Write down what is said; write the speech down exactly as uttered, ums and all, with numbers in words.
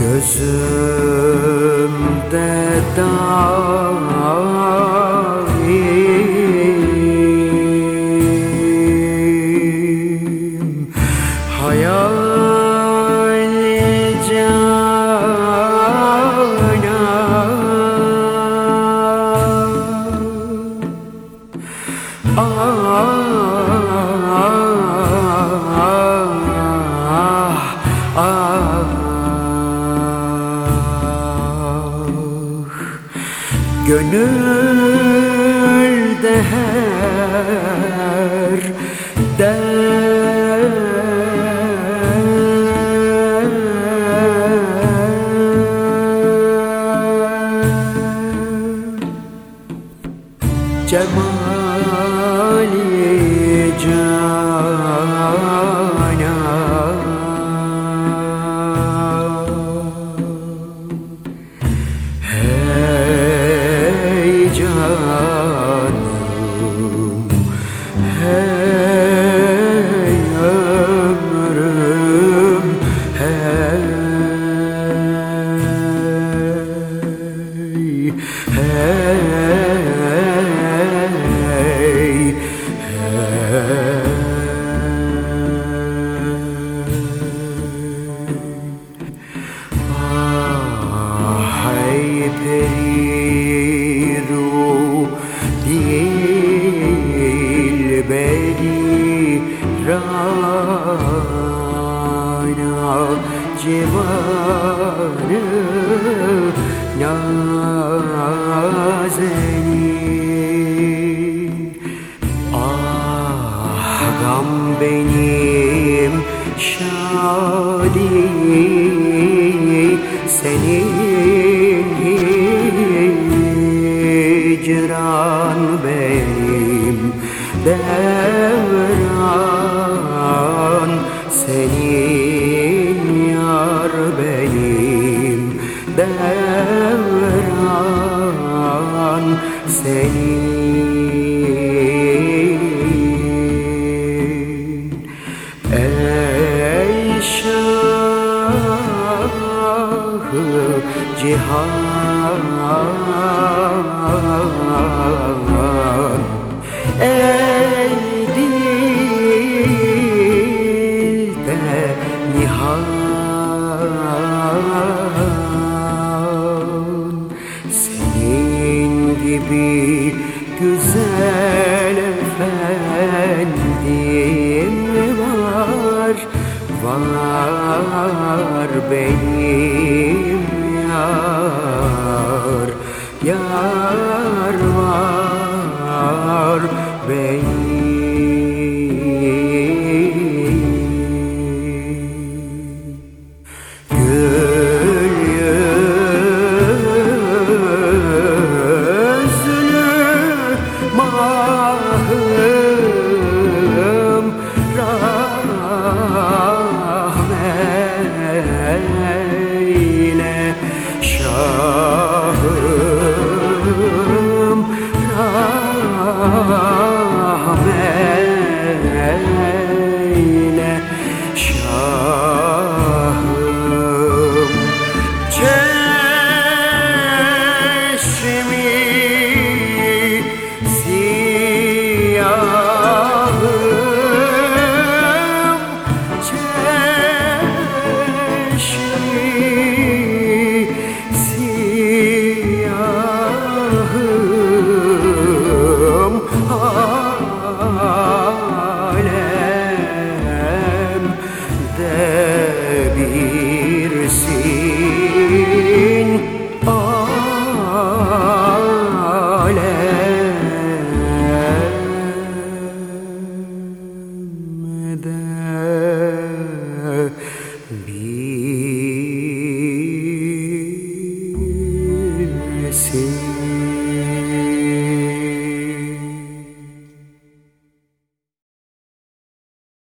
Gözümde daim hayal canan. Ah, ah, gönülde her dert cemali canan. Hey canım, hey ömrüm, hey, hey, hey. Periru dilberi rana civanı nazenin. Ah gam benim şadi senin hicran benim devran senin yar benim devran senin. Ey Şah-ı Cihan, ey dilde nihan, senin gibi güzel efendim var, var benim yar, yar var benim. Gül yüzlü mahım rahmeyle Şahım rahmeyle Şahım. Çeşmi siyahım, çeşmi